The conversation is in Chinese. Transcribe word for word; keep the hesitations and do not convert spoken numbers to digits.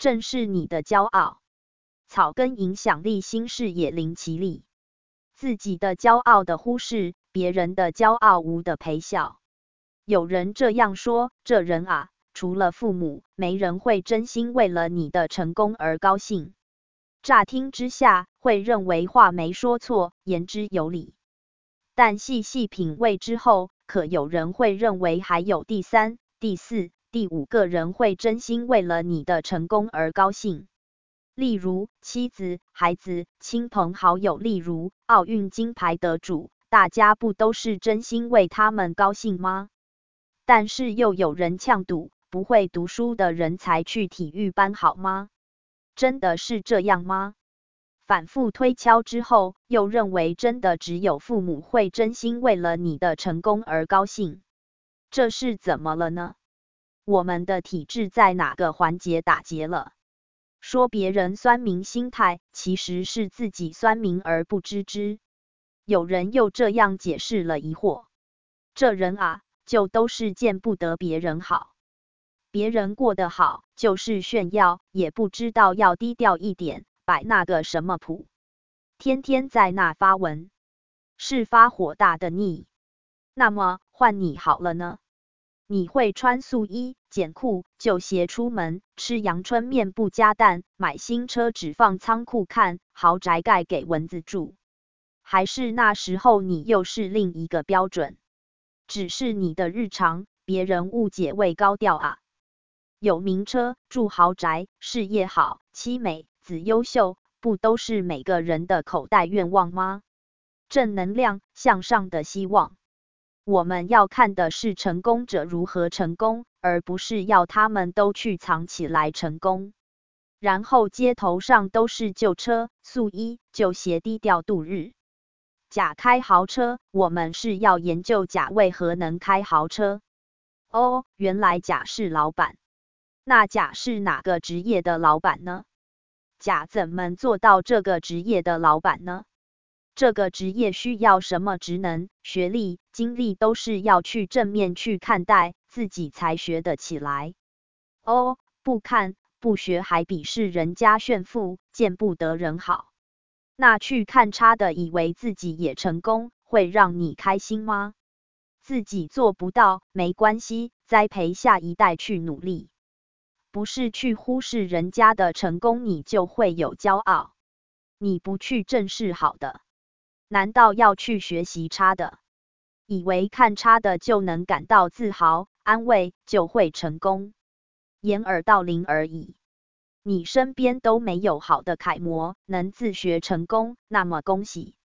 正是你的骄傲。草根影响力新事也零其力，自己的骄傲的忽视，别人的骄傲无的陪笑。有人这样说，这人啊，除了父母，没人会真心为了你的成功而高兴。乍听之下，会认为话没说错，言之有理。但细细品味之后，可有人会认为还有第三、第四、第五个人会真心为了你的成功而高兴。例如妻子、孩子、亲朋好友，例如奥运金牌得主，大家不都是真心为他们高兴吗？但是又有人呛赌，不会读书的人才去体育班好吗？真的是这样吗？反复推敲之后，又认为真的只有父母会真心为了你的成功而高兴。这是怎么了呢？我们的体制在哪个环节打结了？说别人酸民心态，其实是自己酸民而不知之。有人又这样解释了疑惑：这人啊，就都是见不得别人好，别人过得好就是炫耀，也不知道要低调一点，摆那个什么谱，天天在那发文，是发火大的腻。那么换你好了呢？你会穿素衣、简裤、旧鞋出门，吃阳春面不加蛋，买新车只放仓库看，豪宅盖给蚊子住？还是那时候你又是另一个标准？只是你的日常，别人误解为高调啊。有名车，住豪宅，事业好，妻美子优秀，不都是每个人的口袋愿望吗？正能量向上的希望。我们要看的是成功者如何成功，而不是要他们都去藏起来成功，然后街头上都是旧车、素衣、旧鞋低调度日。甲开豪车，我们是要研究甲为何能开豪车。哦，原来甲是老板。那甲是哪个职业的老板呢？甲怎么做到这个职业的老板呢？这个职业需要什么职能、学历、经历，都是要去正面去看待，自己才学得起来。哦，不看不学还鄙视人家炫富，见不得人好。那去看差的，以为自己也成功，会让你开心吗？自己做不到没关系，栽培下一代去努力。不是去忽视人家的成功，你就会有骄傲。你不去正视好的，难道要去学习差的？以为看差的就能感到自豪、安慰，就会成功？掩耳盗铃而已。你身边都没有好的楷模，能自学成功，那么恭喜。